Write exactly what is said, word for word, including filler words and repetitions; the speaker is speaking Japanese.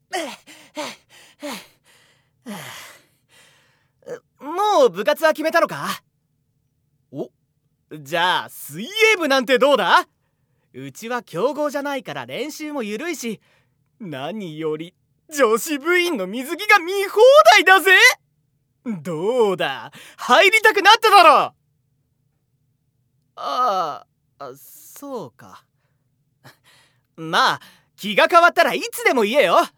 もう部活は決めたのか？お、じゃあ水泳部なんてどうだ？うちは強豪じゃないから練習も緩いし、何より女子部員の水着が見放題だぜ。どうだ、入りたくなっただろ？ああ、そうか。まあ気が変わったらいつでも言えよ。